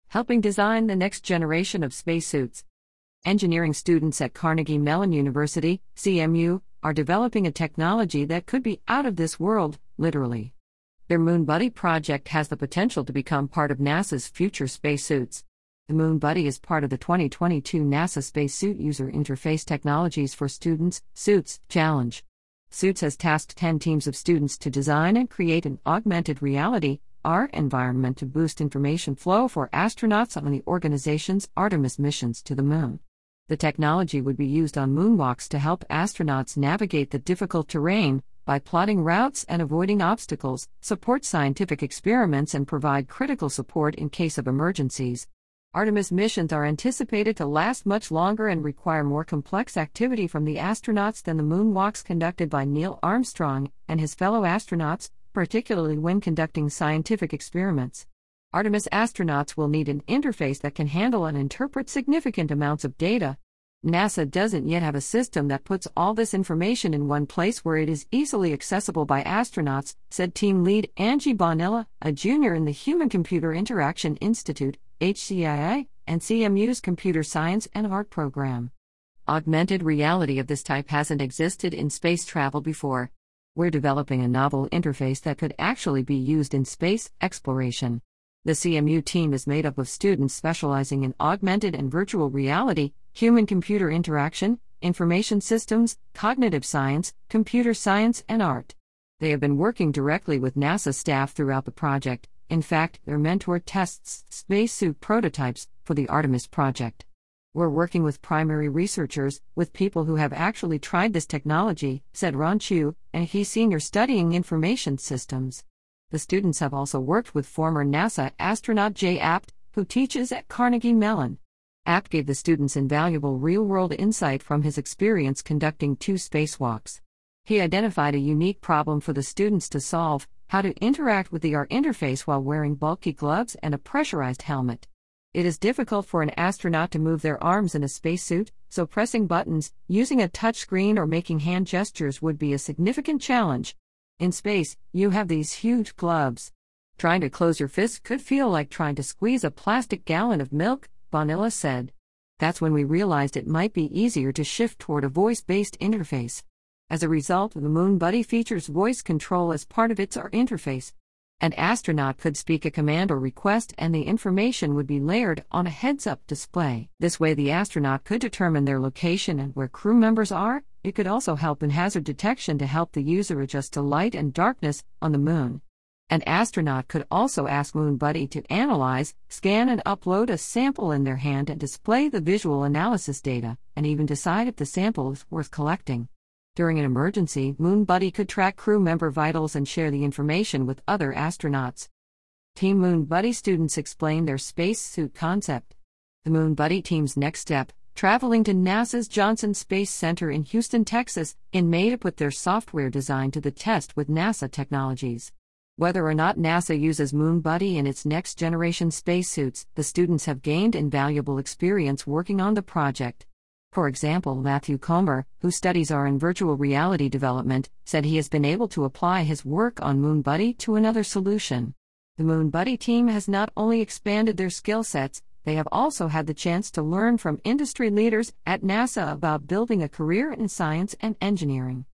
helping design the next generation of spacesuits. Engineering students at Carnegie Mellon University, CMU, are developing a technology that could be out of this world, literally. Their MoonBuddy project has the potential to become part of NASA's future spacesuits. The MoonBuddy is part of the 2022 NASA Spacesuit User Interface Technologies for Students (SUITS) Challenge. SUITS has tasked 10 teams of students to design and create an augmented reality (AR) environment to boost information flow for astronauts on the organization's Artemis missions to the Moon. The technology would be used on moonwalks to help astronauts navigate the difficult terrain by plotting routes and avoiding obstacles, support scientific experiments, and provide critical support in case of emergencies. Artemis missions are anticipated to last much longer and require more complex activity from the astronauts than the moonwalks conducted by Neil Armstrong and his fellow astronauts, particularly when conducting scientific experiments. Artemis astronauts will need an interface that can handle and interpret significant amounts of data. NASA doesn't yet have a system that puts all this information in one place where it is easily accessible by astronauts, said team lead Angie Bonilla, a junior in the Human-Computer Interaction Institute, HCII, and CMU's Computer Science and Art program. Augmented reality of this type hasn't existed in space travel before. We're developing a novel interface that could actually be used in space exploration. The CMU team is made up of students specializing in augmented and virtual reality, human-computer interaction, information systems, cognitive science, computer science, and art. They have been working directly with NASA staff throughout the project. In fact, their mentor tests spacesuit prototypes for the Artemis project. We're working with primary researchers, with people who have actually tried this technology, said Ron Chu, and he's senior studying information systems. The students have also worked with former NASA astronaut Jay Apt, who teaches at Carnegie Mellon. Apt gave the students invaluable real-world insight from his experience conducting 2 spacewalks. He identified a unique problem for the students to solve: how to interact with the AR interface while wearing bulky gloves and a pressurized helmet. It is difficult for an astronaut to move their arms in a spacesuit, so pressing buttons, using a touchscreen, or making hand gestures would be a significant challenge. In space, you have these huge gloves. Trying to close your fists could feel like trying to squeeze a plastic gallon of milk, Bonilla said. That's when we realized it might be easier to shift toward a voice-based interface. As a result, the MoonBuddy features voice control as part of its AR interface. An astronaut could speak a command or request, and the information would be layered on a heads-up display. This way, the astronaut could determine their location and where crew members are. It could also help in hazard detection to help the user adjust to light and darkness on the Moon. An astronaut could also ask MoonBuddy to analyze, scan, and upload a sample in their hand and display the visual analysis data, and even decide if the sample is worth collecting. During an emergency, MoonBuddy could track crew member vitals and share the information with other astronauts. Team MoonBuddy students explain their spacesuit concept. The MoonBuddy team's next step: traveling to NASA's Johnson Space Center in Houston, Texas, in May to put their software design to the test with NASA technologies. Whether or not NASA uses MoonBuddy in its next-generation spacesuits, the students have gained invaluable experience working on the project. For example, Matthew Comer, who studies AR and virtual reality development, said he has been able to apply his work on MoonBuddy to another solution. The MoonBuddy team has not only expanded their skill sets, they have also had the chance to learn from industry leaders at NASA about building a career in science and engineering.